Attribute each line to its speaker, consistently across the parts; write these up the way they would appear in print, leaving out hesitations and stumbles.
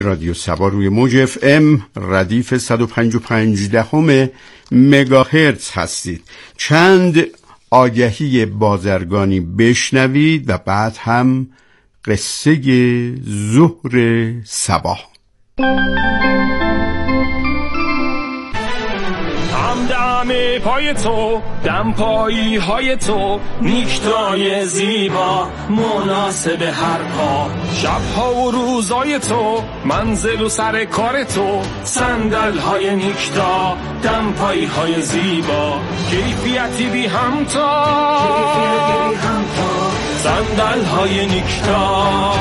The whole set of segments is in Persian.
Speaker 1: رادیو سبا روی موج FM ردیف 105.5 مگاهرتز هستید. چند آگهی بازرگانی بشنوید و بعد هم قصه ظهر صبا.
Speaker 2: دم پای تو، دم پایی های تو، نیکتای زیبا مناسب هر پا، شبها و روزای تو، منزل و سر کار تو، صندل های نیکتا، دم پایی های زیبا، کیفیتی بی همتا، صندل های نیکتا.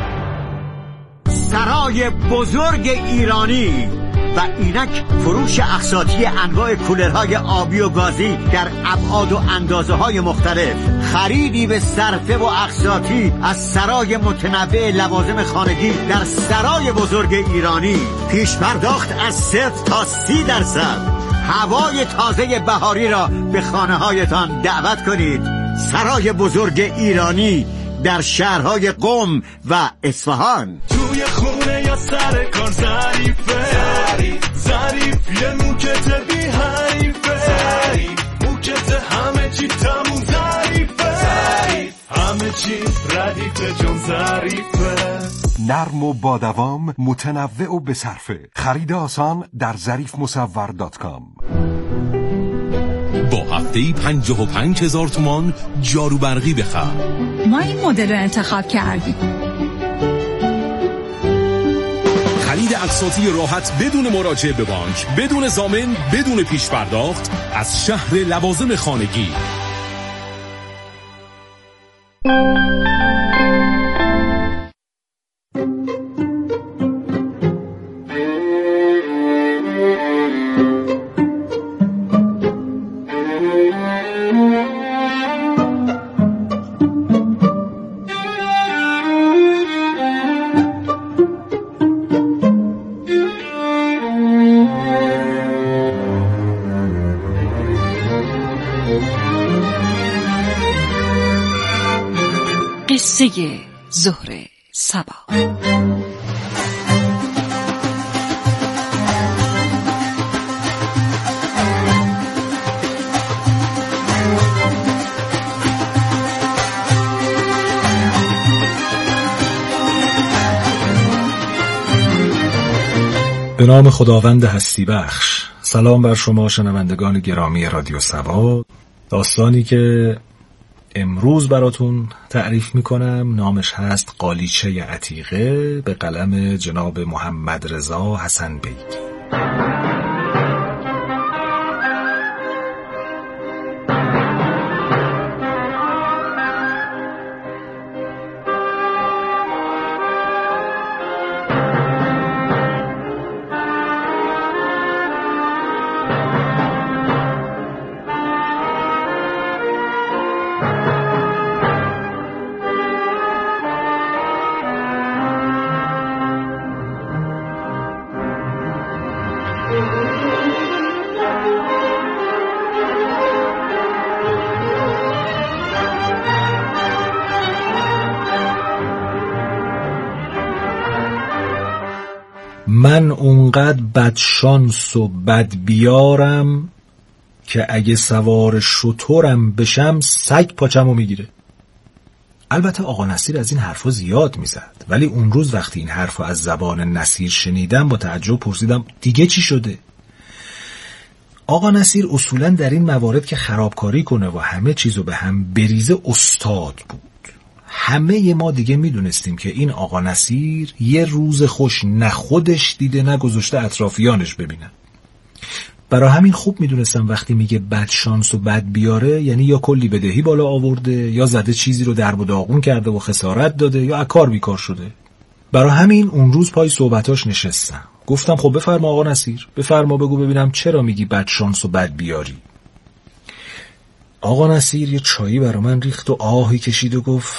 Speaker 3: سرای بزرگ ایرانی و اینک فروش اقساطی انواع کولرهای آبی و گازی در ابعاد و اندازه‌های مختلف، خریدی به صرفه و اقساطی از سرای متنوع لوازم خانگی در سرای بزرگ ایرانی، پیش پرداخت از 0 تا 30%، هوای تازه بهاری را به خانه‌هایتان دعوت کنید. سرای بزرگ ایرانی در شهرهای قم و اصفهان.
Speaker 4: توی خونه یا سر کار ظریف یه موکت بی حریفه، موکت همه چی تموم ظریفه، همه چی ردیفه جون ظریفه،
Speaker 5: نرم و با دوام، متنوع و بصرفه. خرید آسان در ظریفمصور.com.
Speaker 6: با هفته‌ای 55,000 تومان جارو برقی بخر.
Speaker 7: ما این مدل رو انتخاب کردیم.
Speaker 6: خرید اقساطی راحت بدون مراجعه به بانک، بدون ضامن، بدون پیش پرداخت از شهر لوازم خانگی.
Speaker 7: قصه ظهر صبا.
Speaker 8: به نام خداوند هستی بخش. سلام بر شما شنوندگان گرامی رادیو سبا. داستانی که امروز براتون تعریف میکنم نامش هست قالیچه عتیقه، به قلم جناب محمد رضا حسن بیگی. من اونقدر بدشانس و بدبیارم که اگه سوار شترم بشم سگ پاچمو میگیره. البته آقا نصیر از این حرفا زیاد میزد، ولی اون روز وقتی این حرفا از زبان نصیر شنیدم با تعجب پرسیدم دیگه چی شده؟ آقا نصیر اصولا در این موارد که خرابکاری کنه و همه چیزو به هم بریزه استاد بود. همه ما دیگه میدونستیم که این آقا نصیر یه روز خوش نه خودش دیده نه گذاشته اطرافیانش ببینن. برای همین خوب میدونستم وقتی میگه بد شانس و بد بیاره یعنی یا کلی بدهی بالا آورده، یا زده چیزی رو درب و داغون کرده و خسارت داده، یا اکار بیکار شده. برای همین اون روز پای صحبتاش نشستم. گفتم خب بفرما آقا نصیر، بفرما بگو ببینم چرا میگی بد شانس و بد بیاری. آقا نصیر یه چایی برا من ریخت و آهی کشید و گفت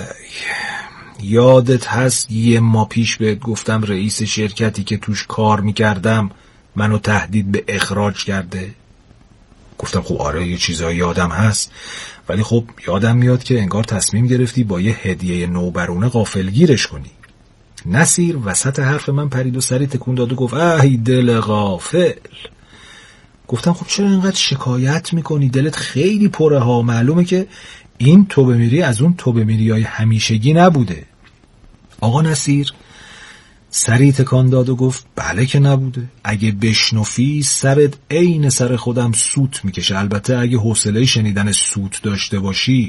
Speaker 8: یادت هست یه ماه پیش بهت گفتم رئیس شرکتی که توش کار میکردم منو تهدید به اخراج کرده؟ گفتم خب آره یه چیزایی یادم هست، ولی خب یادم میاد که انگار تصمیم گرفتی با یه هدیه نوبرونه غافلگیرش کنی. نصیر وسط حرف من پرید و سری تکون داد و گفت ای دل غافل. گفتم خب چرا اینقدر شکایت میکنی؟ دلت خیلی پره ها، معلومه که این توبه میری از اون توبه میری های همیشگی نبوده. آقا نصیر سری تکان داد و گفت بله که نبوده، اگه بشنفی سرت عین سر خودم سوت میکشه، البته اگه حوصله شنیدن سوت داشته باشی.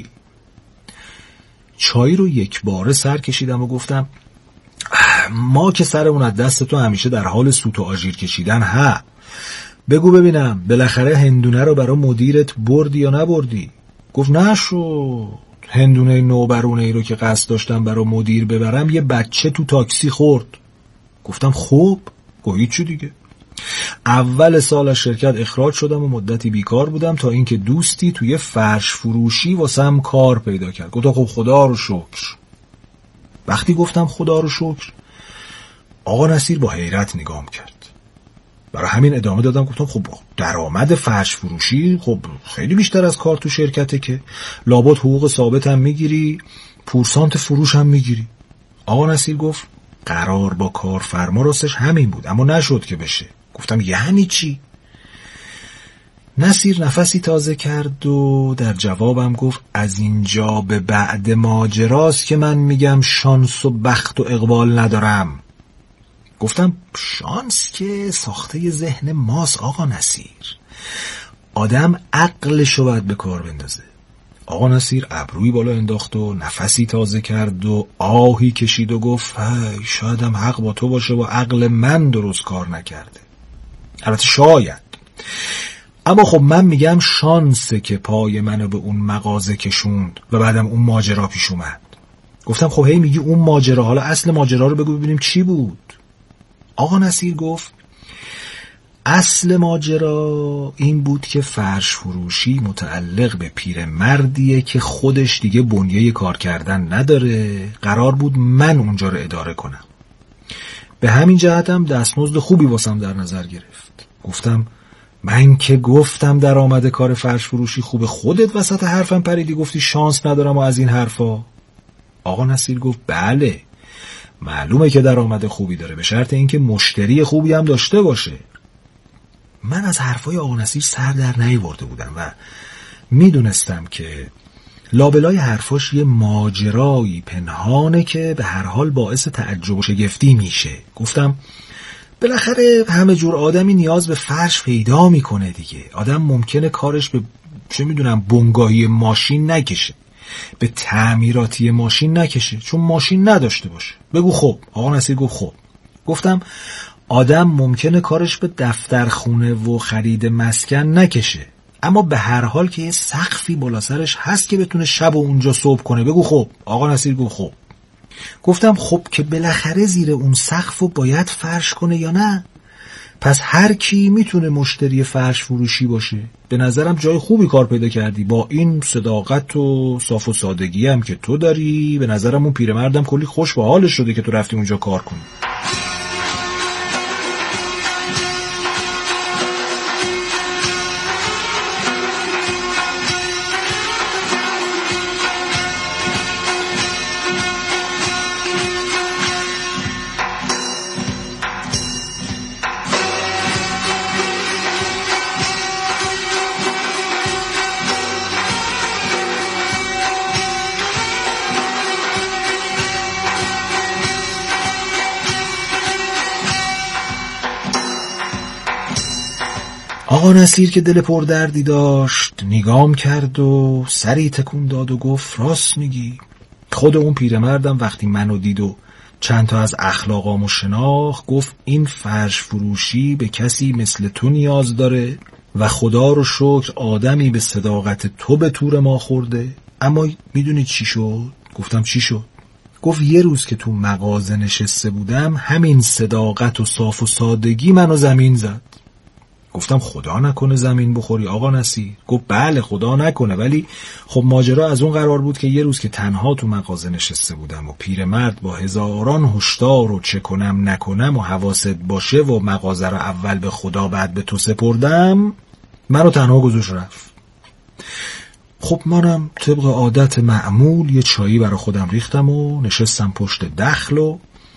Speaker 8: چای رو یک باره سر کشیدم و گفتم ما که سرمون از دست تو همیشه در حال سوت و آژیر کشیدن. ها بگو ببینم بالاخره هندونه رو برای مدیرت بردی یا نبردی؟ گفت نشد، هندونه نوبرونه ای رو که قصد داشتم برای مدیر ببرم یه بچه تو تاکسی خورد. گفتم خب هیچی دیگه. اول سال از شرکت اخراج شدم و مدتی بیکار بودم تا اینکه دوستی توی فرش فروشی واسم کار پیدا کرد. گفتم خب خدا رو شکر. وقتی گفتم خدا رو شکر آقا نصیر با حیرت نگام کرد. برای همین ادامه دادم گفتم خب درآمد فرش فروشی خب خیلی بیشتر از کار تو شرکته که لابد حقوق ثابت هم میگیری، پورسانت فروش هم میگیری. آقا نصیر گفت قرار با کارفرما راستش همین بود اما نشد که بشه. گفتم یعنی چی؟ نصیر نفسی تازه کرد و در جوابم گفت از اینجا به بعد ماجراست که من میگم شانس و بخت و اقبال ندارم. گفتم شانس که ساخته ذهن ماست آقا نصیر، آدم عقلشو باید به کار بندازه. آقا نصیر ابروی بالا انداخت و نفسی تازه کرد و آهی کشید و گفت شاید هم حق با تو باشه و عقل من درست کار نکرده. البته شاید، اما خب من میگم شانسه که پای منو به اون مغازه کشوند و بعدم اون ماجرا پیش اومد. گفتم خب هی میگی اون ماجرا، حالا اصل ماجرا رو بگو ببینیم چی بود. آقا نصیر گفت اصل ماجرا این بود که فرش فروشی متعلق به پیرمردیه که خودش دیگه بنیه کار کردن نداره، قرار بود من اونجا رو اداره کنم. به همین جهتم دستمزد خوبی واسم در نظر گرفت. گفتم من که گفتم درآمد کار فرش فروشی خوبه، خودت وسط حرفم پریدی گفتی شانس ندارم و از این حرفا. آقا نصیر گفت بله معلومه که درآمد خوبی داره، به شرط اینکه مشتری خوبی هم داشته باشه. من از حرفای آقا نصیر سر در نیاورده بودم و میدونستم که لابلای حرفاش یه ماجرایی پنهانه که به هر حال باعث تعجب و شگفتی میشه. گفتم بالاخره همه جور آدمی نیاز به فرش پیدا میکنه دیگه. آدم ممکنه کارش به چه میدونم بنگاهی ماشین نکشه، به تعمیراتی ماشین نکشه چون ماشین نداشته باشه. بگو خب. آقا نصیر گفت خب. گفتم آدم ممکنه کارش به دفتر خونه و خرید مسکن نکشه اما به هر حال که یه سقفی بالا سرش هست که بتونه شب و اونجا صبح کنه. بگو خب. آقا نصیر گفت خب. گفتم خب که بالاخره زیر اون سقفو باید فرش کنه یا نه؟ پس هر کی میتونه مشتری فرش فروشی باشه. به نظرم جای خوبی کار پیدا کردی با این صداقت و صاف و سادگی هم که تو داری. به نظرم اون پیرمردم کلی خوش به حالش شده که تو رفتی اونجا کار کنی. آقا نصیر که دل پر دردی داشت نگام کرد و سری تکون داد و گفت راست میگی. خود اون پیرمردم وقتی منو دید و چند تا از اخلاقامو شناخت گفت این فرش فروشی به کسی مثل تو نیاز داره و خدا رو شکر آدمی به صداقت تو به تور ما خورده. اما میدونی چی شد؟ گفتم چی شد؟ گفت یه روز که تو مغازه نشسته بودم همین صداقت و صاف و سادگی منو زمین زد. گفتم خدا نکنه زمین بخوری آقا نصیر. گفت بله خدا نکنه، ولی خب ماجرا از اون قرار بود که یه روز که تنها تو مغازه نشسته بودم و پیرمرد با هزاران هشدار و چه کنم نکنم و حواست باشه و مغازه رو اول به خدا بعد به تو سپردم، منو تنها گذاشت رفت. خب منم طبق عادت معمول یه چایی برای خودم ریختم و نشستم پشت دخل و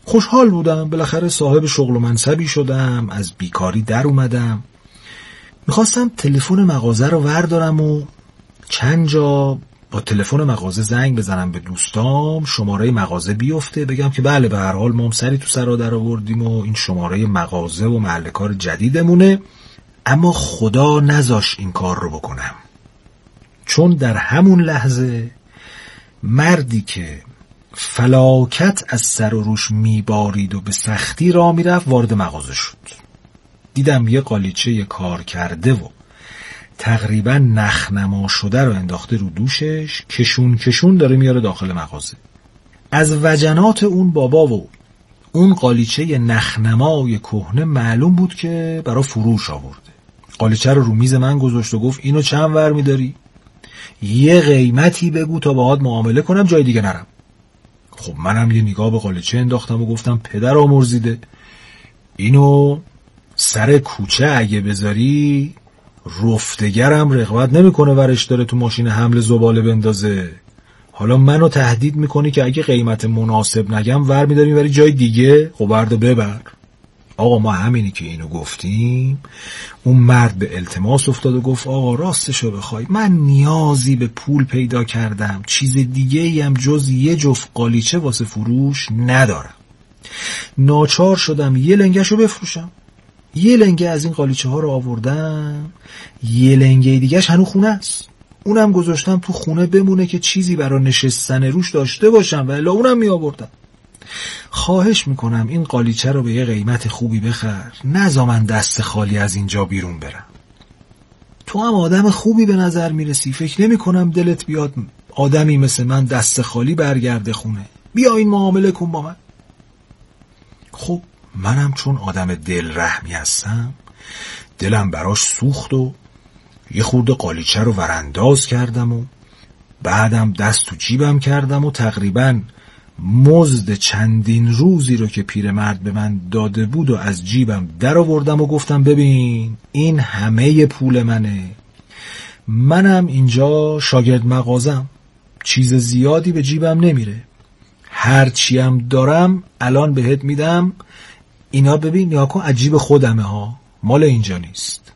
Speaker 8: خوشحال بودم، بالاخره صاحب شغل و منصبی شدم، از بیکاری در اومدم. میخواستم تلفن مغازه رو وردارم و چند جا با تلفن مغازه زنگ بزنم به دوستام، شماره مغازه بیفته، بگم که بله به هر حال ما هم سری تو سرا در آوردیم و این شماره مغازه و محل کار جدیدمونه. اما خدا نذاش این کار رو بکنم، چون در همون لحظه مردی که فلاکت از سر و روش میبارید و به سختی راه میرفت وارد مغازه شد. دیدم یه قالیچه کار کرده و تقریبا نخنما شده رو انداخته رو دوشش، کشون داره میاره داخل مغازه. از وجنات اون بابا و اون قالیچه نخنمای کهنه معلوم بود که برای فروش آورده. قالیچه رو میز من گذاشت و گفت اینو چند ور میداری؟ یه قیمتی بگو تا باهات معامله کنم، جای دیگه نرم. خب منم یه نگاه به قالیچه انداختم و گفتم پدر آمرزیده، اینو سر کوچه اگه بذاری رفتگرم رغبت نمیکنه ورش داره تو ماشین حمل زباله بندازه. حالا منو تهدید میکنی که اگه قیمت مناسب نگم ور میداری میبری جای دیگه؟ خب بردو ببر. آقا ما همینی که اینو گفتیم، اون مرد به التماس افتاد و گفت آقا راستشو بخوای من نیازی به پول پیدا کردم، چیز دیگه ایم جز یه جفت قالیچه واسه فروش ندارم. ناچار شدم یه لنگهشو بفروشم. یه لنگه از این قالیچه ها رو آوردم، یه لنگه دیگهش هنو خونه است، اونم گذاشتم تو خونه بمونه که چیزی برای نشستن روش داشته باشم، ولی اونم می آوردم. خواهش میکنم این قالیچه رو به یه قیمت خوبی بخر، نذار من دست خالی از اینجا بیرون برم. تو هم آدم خوبی به نظر میرسی، فکر نمی کنم دلت بیاد آدمی مثل من دست خالی برگرده خونه. بیا این معامله کن با من. خب منم چون آدم دل رحمی هستم، دلم براش سوخت و یه خورده قالیچه رو ورانداز کردم و بعدم دست تو جیبم کردم و تقریباً مزد چندین روزی رو که پیرمرد به من داده بود و از جیبم در آوردم و گفتم ببین این همه پول منه، منم اینجا شاگرد مغازم، چیز زیادی به جیبم نمیره، هرچی هم دارم الان بهت میدم، اینا ببین نیا کن از جیب خودمه ها، مال اینجا نیست.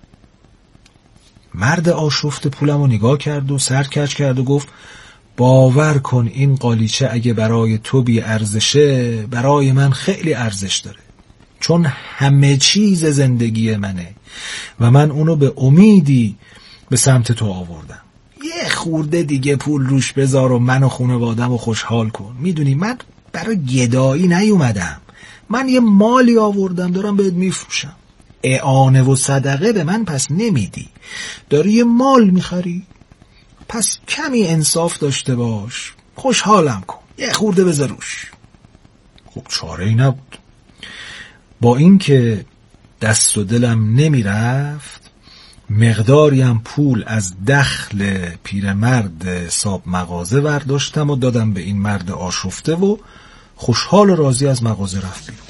Speaker 8: مرد آشفته پولم رو نگاه کرد و سر کج کرد و گفت باور کن این قالیچه اگه برای تو بی ارزشه، برای من خیلی ارزش داره، چون همه چیز زندگی منه و من اونو به امیدی به سمت تو آوردم. یه خورده دیگه پول روش بذار و من و خانواده‌مو خوشحال کن. میدونی من برای گدایی نیومدم، من یه مالی آوردم دارم بهت میفروشم. اعانه و صدقه به من پس نمیدی، داری یه مال میخری، پس کمی انصاف داشته باش، خوشحالم کن، یه خورده بذار روش. خب چاره‌ای نبود. با این که دست و دلم نمیرفت، مقداریم پول از دخل پیرمرد صاحب مغازه برداشتم و دادم به این مرد آشفته و خوشحال و راضی از مغازه رفت بیرون.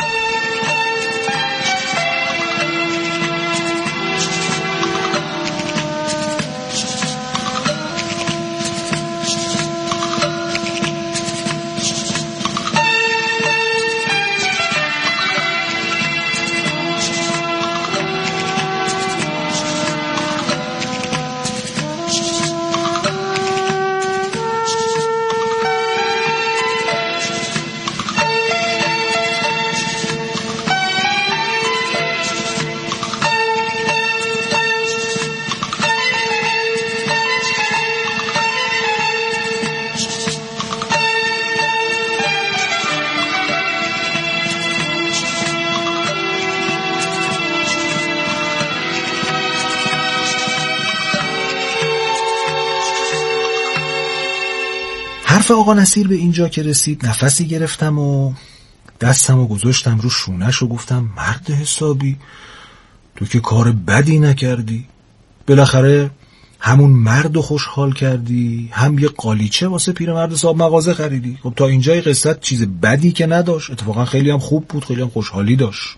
Speaker 8: حرف آقا نصیر به اینجا که رسید نفسی گرفتم و دستمو گذاشتم رو شونش و گفتم مرد حسابی، تو که کار بدی نکردی، بالاخره همون مرد رو خوشحال کردی، هم یه قالیچه واسه پیرمرد صاحب مغازه خریدی. خب تا اینجای قصت چیز بدی که نداشت، اتفاقا خیلی هم خوب بود، خیلی هم خوشحالی داشت.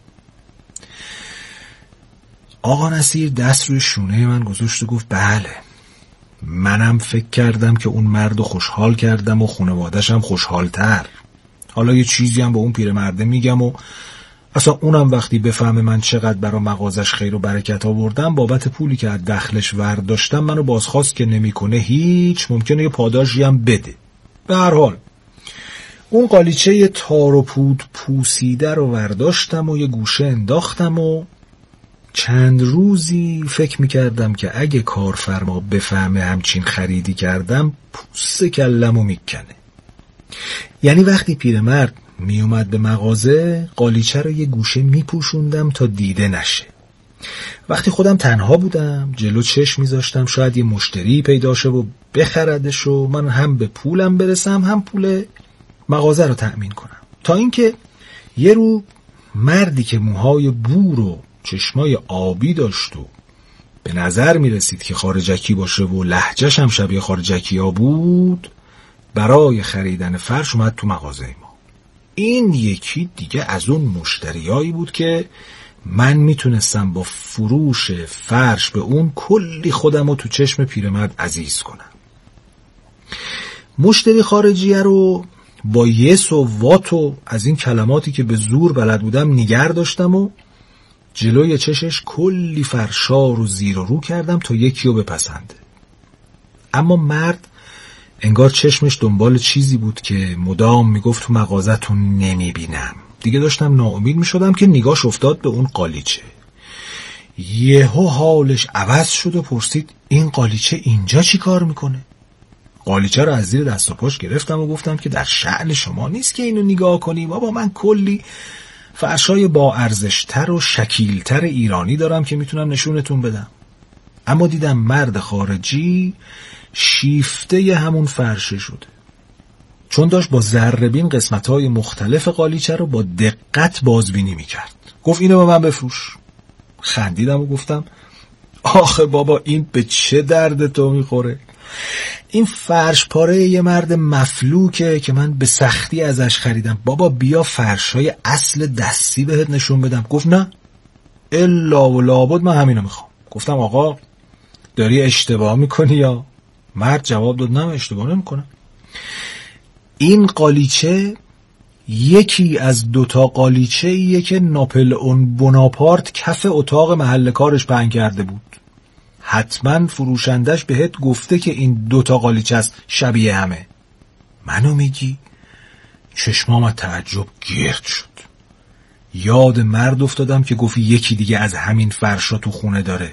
Speaker 8: آقا نصیر دست روی شونه من گذاشت و گفت بله، منم فکر کردم که اون مرد رو خوشحال کردم و خانواده‌ش هم خوشحال‌تر. حالا یه چیزی هم به اون پیرمرده میگم و اصلا اونم وقتی بفهمه من چقدر برای مغازش خیر و برکت آوردم بابت پولی که از دخلش ورداشتم منو بازخواست که نمیکنه هیچ، ممکنه یه پاداشی هم بده. به هر حال اون قالیچه تار و پود پوسیده رو ورداشتم و یه گوشه انداختم و چند روزی فکر میکردم که اگه کارفرما بفهمه همچین خریدی کردم پوست کلمو میکنه. یعنی وقتی پیرمرد میومد به مغازه قالیچه رو یه گوشه میپوشوندم تا دیده نشه. وقتی خودم تنها بودم جلو چشم میذاشتم شاید یه مشتری پیدا شه و بخردش و من هم به پولم برسم هم پول مغازه رو تأمین کنم. تا اینکه یه رو مردی که موهای بور و چشمای آبی داشت و به نظر میرسید که خارجکی باشه و لهجه‌ش هم شبیه خارجکی ها بود برای خریدن فرش اومد تو مغازه ما. این یکی دیگه از اون مشتریایی بود که من میتونستم با فروش فرش به اون کلی خودم رو تو چشم پیرمرد عزیز کنم. مشتری خارجیه رو با یس و وات و از این کلماتی که به زور بلد بودم نگر داشتم و جلوی چشش کلی فرشا رو زیر و رو کردم تا یکی رو بپسنده. اما مرد انگار چشمش دنبال چیزی بود که مدام میگفت تو مغازتون نمیبینم. دیگه داشتم ناامید میشدم که نگاش افتاد به اون قالیچه. یهو حالش عوض شد و پرسید این قالیچه اینجا چی کار میکنه؟ قالیچه رو از زیر دست و پاش گرفتم و گفتم که در شأن شما نیست که اینو نگاه کنی بابا، من کلی فرشای با ارزشتر و شکیلتر ایرانی دارم که میتونم نشونتون بدم. اما دیدم مرد خارجی شیفته همون فرشه شده، چون داشت با ذره‌بین قسمت‌های مختلف قالیچه رو با دقت بازبینی میکرد. گفت اینو به من بفروش. خندیدم و گفتم آخه بابا این به چه درد تو میخوره؟ این فرش پاره یه مرد مفلوکه که من به سختی ازش خریدم. بابا بیا فرشای اصل دستی بهت نشون بدم. گفت نه الا و لابد من همینو میخوام. گفتم آقا داری اشتباه میکنی یا؟ مرد جواب داد نه اشتباه نمیکنم. این قالیچه یکی از دوتا قالیچه ایه که ناپلئون بوناپارت کف اتاق محل کارش پهن کرده بود. حتما فروشندش بهت گفته که این دوتا قالیچه است شبیه همه. منو میگی؟ چشمام از تعجب گرد شد. یاد مرد افتادم که گفت یکی دیگه از همین فرشا تو خونه داره.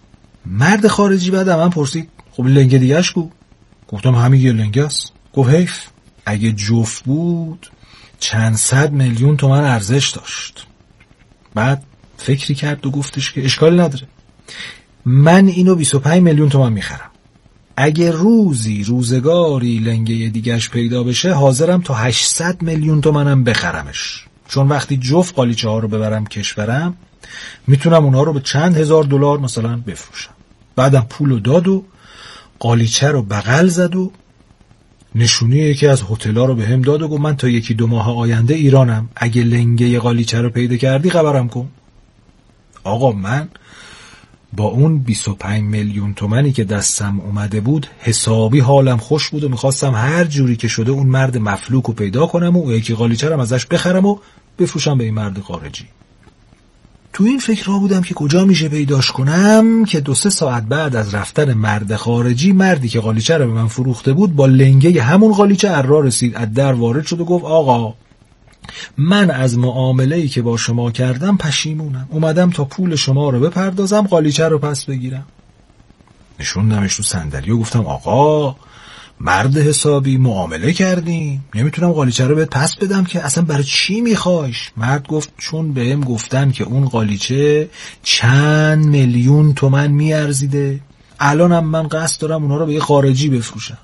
Speaker 8: مرد خارجی بعد من پرسید خب لنگه دیگهش کو؟ گفتم همین یه لنگه است. گفت حیف، اگه جفت بود چند صد میلیون تومان ارزش داشت. بعد فکری کرد و گفتش که اشکال نداره، من اینو 25 میلیون تومان میخرم. اگه روزگاری لنگه دیگهش پیدا بشه حاضرم تا 800 میلیون تومانم بخرمش، چون وقتی جفت قالیچه ها رو ببرم کشورم میتونم اونها رو به چند هزار دلار مثلا بفروشم. بعدم پولو داد و قالیچه رو بغل زد و نشونی یکی از هتل‌ها رو بهم داد و گفت من تا 1-2 ماه آینده ایرانم، اگه لنگه قالیچه رو پیدا کردی خبرم کن. آقا من با اون 25 میلیون تومانی که دستم اومده بود حسابی حالم خوش بود و میخواستم هر جوری که شده اون مرد مفلوک رو پیدا کنم و یکی قالیچه رو ازش بخرم و بفروشم به این مرد خارجی. تو این فکر را بودم که کجا میشه پیداش کنم که 2-3 ساعت بعد از رفتن مرد خارجی، مردی که قالیچه رو به من فروخته بود با لنگه همون قالیچه ارا رسید، از در وارد شد و گفت آقا من از معامله‌ای که با شما کردم پشیمونم، اومدم تا پول شما رو بپردازم قالیچه رو پس بگیرم. نشوندمش تو صندلی و گفتم آقا مرد حسابی معامله کردیم، نمیتونم قالیچه رو بهت پس بدم که اصلا برای چی میخوایش؟ مرد گفت چون بهم گفتن که اون قالیچه چند میلیون تومن میارزیده، الانم من قصد دارم اونا رو به یه خارجی بفروشم.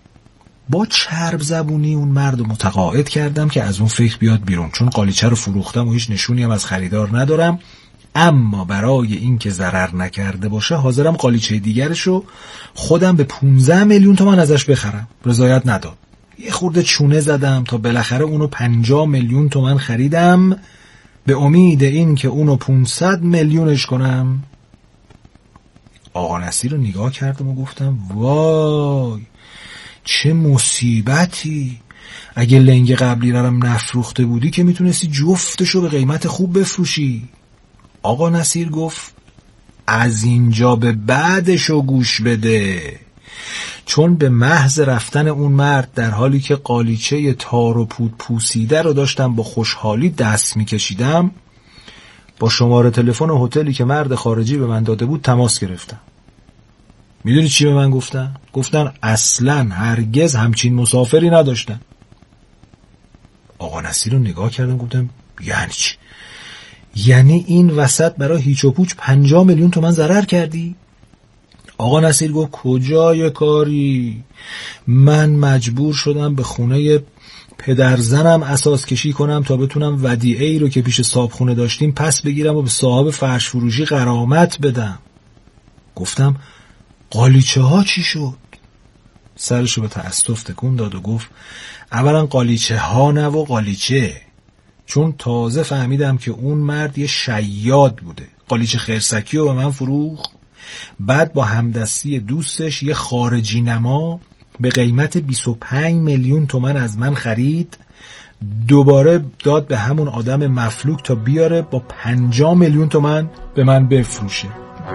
Speaker 8: با چرب زبونی اون مرد رو متقاعد کردم که از اون فکر بیاد بیرون، چون قالیچه رو فروختم و هیچ نشونی هم از خریدار ندارم، اما برای این که ضرر نکرده باشه حاضرم قالیچه دیگرشو خودم به 15 میلیون تومان ازش بخرم. رضایت نداد. یه خورده چونه زدم تا بالاخره اونو 50 میلیون تومان خریدم به امید این که اونو 500 میلیونش کنم. آقا نصیر رو نگاه کردم و گفتم وای چه مصیبتی، اگه لنگ قبلی رم نفروخته بودی که میتونستی جفتشو به قیمت خوب بفروشی. آقا نصیر گفت از اینجا به بعدشو گوش بده. چون به محض رفتن اون مرد در حالی که قالیچه تار و پود پوسیده رو داشتم با خوشحالی دست میکشیدم، با شماره تلفن هتلی که مرد خارجی به من داده بود تماس گرفتم. میدونی چی به من گفتن؟ گفتن اصلاً هرگز همچین مسافری نداشتن. آقا نصیر رو نگاه کردم گفتم یعنی چی؟ یعنی این وسط برای هیچ و پوچ 50 میلیون تومان ضرر کردی؟ آقا نصیر گفت کجای کاری؟ من مجبور شدم به خونه پدرزنم اساس کشی کنم تا بتونم ودیعه‌ای رو که پیش صاحبخونه داشتیم پس بگیرم و به صاحب فرش فروشی غرامت بدم. گفتم قالیچه ها چی شد؟ سرشو به تأسف تکون داد و گفت اولا قالیچه ها نه و قالیچه، چون تازه فهمیدم که اون مرد یه شیاد بوده. قالیچه خرسکی رو به من فروخت، بعد با همدستی دوستش یه خارجی نما به قیمت 25 میلیون تومان از من خرید، دوباره داد به همون آدم مفلوک تا بیاره با 50 میلیون تومان به من بفروشه.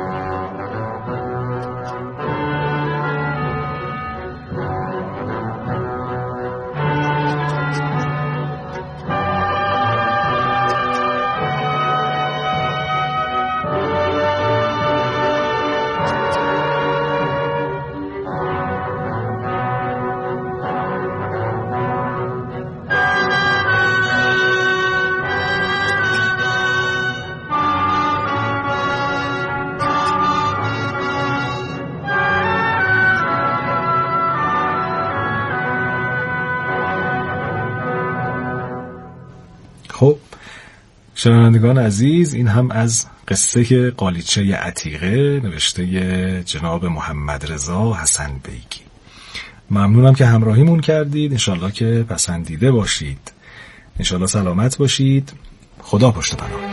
Speaker 8: خب شنوندگان عزیز، این هم از قصه قالیچه عتیقه نوشته جناب محمد رضا حسن بیگی. ممنونم که همراهیمون کردید. انشالله که پسندیده باشید. انشالله سلامت باشید. خدا پشت پناهتون.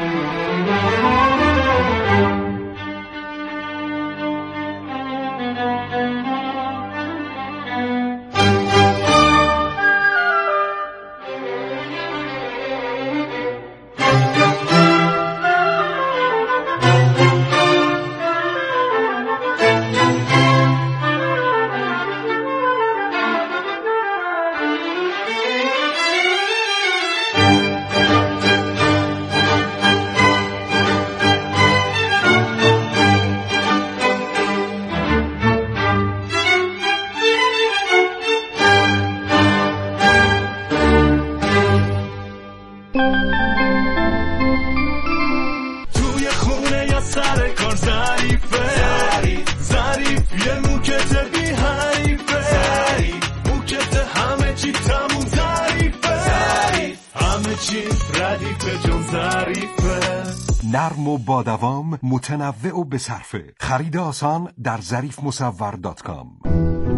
Speaker 5: نرم و با دوام، متنوع و بصرفه. خرید آسان در ظریفمصور.com.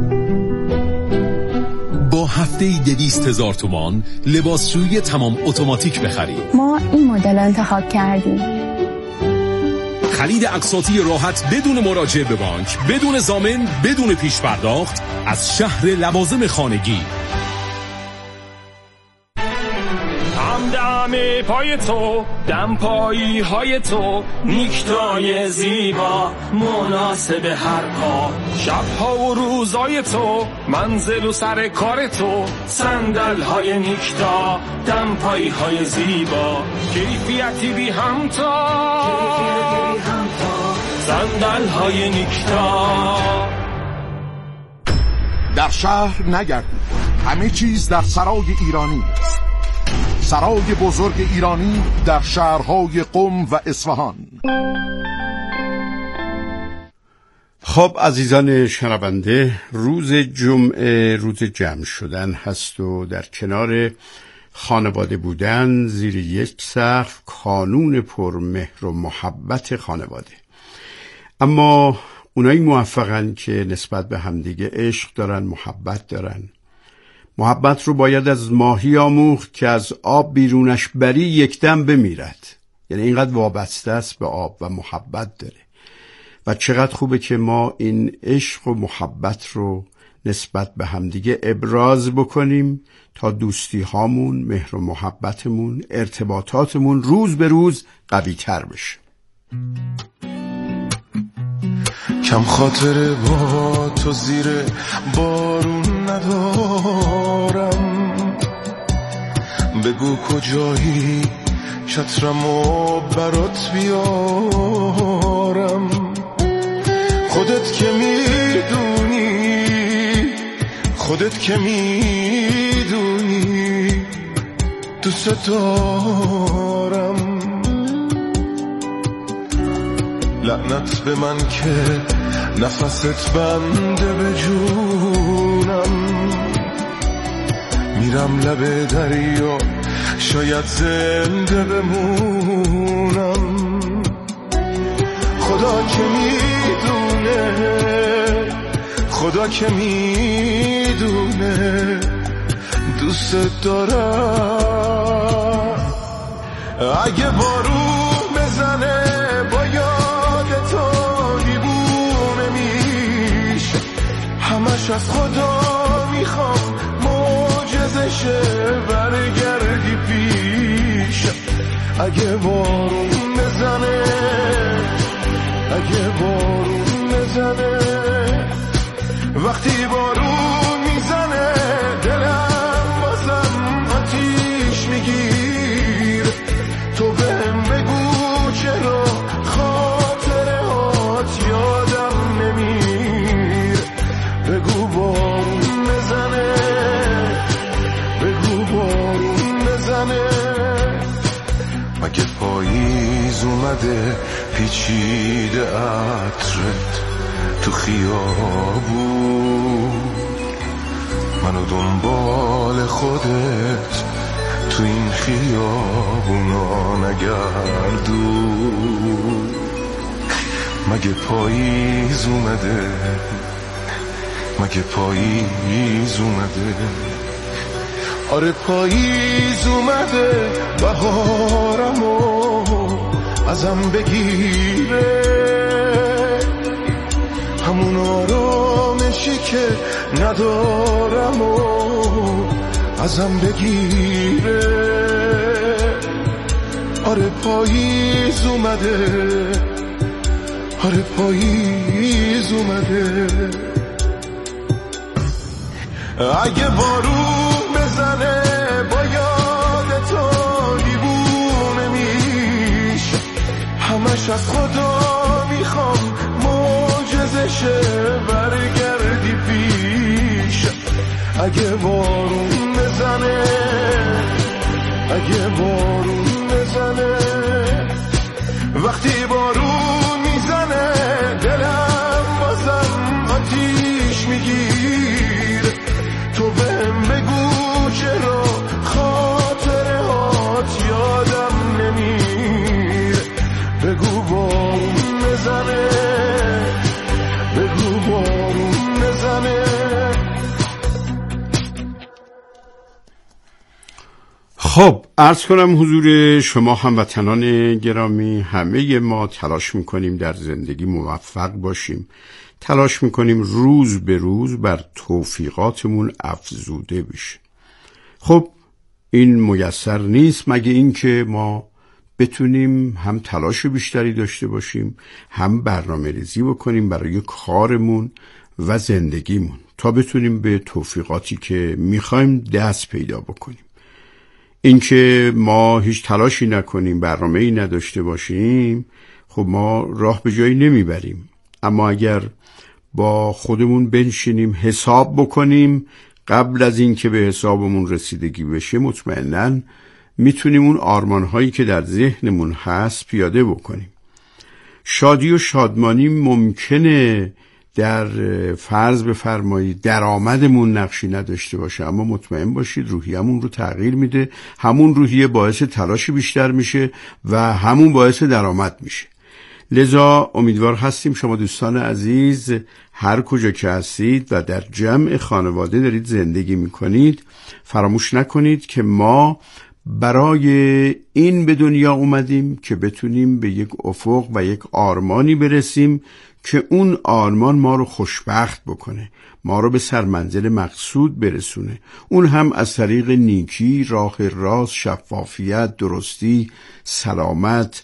Speaker 6: با هفته‌ای 200,000 تومان لباسشویی تمام اتوماتیک بخرید.
Speaker 9: ما این مدل انتخاب کردیم.
Speaker 6: خرید اقساطی راحت بدون مراجعه به بانک، بدون ضامن، بدون پیش پرداخت از شهر لوازم خانگی.
Speaker 2: همه پای تو، دمپایی های تو، نیکتای زیبا مناسب هر پا، شبها و روزای تو، منزل و سر کار تو، صندل های نیکتا، دمپایی های زیبا، کیفیتی بی همتا، صندل های نیکتا.
Speaker 10: در شهر نگردید، همه چیز در سرای ایرانی است. سرای بزرگ ایرانی در شهرهای قم و اصفهان.
Speaker 1: خب عزیزان شنونده، روز جمعه روز جمع شدن هست و در کنار خانواده بودن زیر یک سقف کانون پرمهر و محبت خانواده. اما اونایی موفقن که نسبت به همدیگه عشق دارن، محبت دارن. محبت رو باید از ماهی آموخت که از آب بیرونش بری یکدم بمیرد. یعنی اینقدر وابسته است به آب و محبت داره. و چقدر خوبه که ما این عشق و محبت رو نسبت به همدیگه ابراز بکنیم تا دوستی هامون، مهر و محبتمون، ارتباطاتمون روز به روز قوی تر بشه.
Speaker 4: کم خاطر با تو زیر بارون ندارم، بگو کجایی چترمو برات بیارم. خودت که میدونی دوست دارم. لعنت به من که نفست بنده به جونم، میرم لب دریا شاید زنده بمونم. خدا که میدونه دوست دارم. اگه بارون بزنه با یاد تو دیوونه میشه، همش از خدا میخوام معجزشه برگردی پیش. اگه بارون بزنه وقتی بارون میزنه دلم بازم آتیش میگیر. تو بهم بگو چرا خاطره هات یادم نمیر. بگو بارون بزنه مگه پاییز اومده پیچیده عطرت تو خیابون، منو دنبال خودت تو این خیابونا نگردون. مگه پاییز اومده آره پاییز اومده بهارمو ازم بگیره، همون آرامشی که ندارم و ازم بگیره. آره پاییز اومده. اگه بارون بزنه با یاد تو دیوونه میشه، همش از خدا میخوام معجزشه برگردی پیش. اگه بارون بزنه وقتی بارون میزنه دلم بازم آتیش میگیر. تو بهم بگو چرا خاطره هات یادم نمیر. بگو بارون بزنه
Speaker 1: خب عرض کنم حضور شما هموطنان گرامی، همه ما تلاش میکنیم در زندگی موفق باشیم، تلاش میکنیم روز به روز بر توفیقاتمون افزوده بشه. خب این میسر نیست مگه اینکه ما بتونیم هم تلاش بیشتری داشته باشیم، هم برنامه ریزی بکنیم برای کارمون و زندگیمون تا بتونیم به توفیقاتی که میخوایم دست پیدا بکنیم. اینکه ما هیچ تلاشی نکنیم، برنامه‌ای نداشته باشیم، خب ما راه به جایی نمیبریم. اما اگر با خودمون بنشینیم حساب بکنیم قبل از اینکه به حسابمون رسیدگی بشه، مطمئناً میتونیم اون آرمان‌هایی که در ذهنمون هست پیاده بکنیم. شادی و شادمانی ممکنه در فرض بفرمایید درآمدمون نقشی نداشته باشه، اما مطمئن باشید روحیه‌مون رو تغییر میده. همون روحیه باعث تلاش بیشتر میشه و همون باعث درآمد میشه. لذا امیدوار هستیم شما دوستان عزیز هر کجا که هستید و در جمع خانواده دارید زندگی میکنید، فراموش نکنید که ما برای این به دنیا اومدیم که بتونیم به یک افق و یک آرمانی برسیم که اون آرمان ما رو خوشبخت بکنه، ما رو به سرمنزل مقصود برسونه. اون هم از طریق نیکی، راه راست، شفافیت، درستی، سلامت،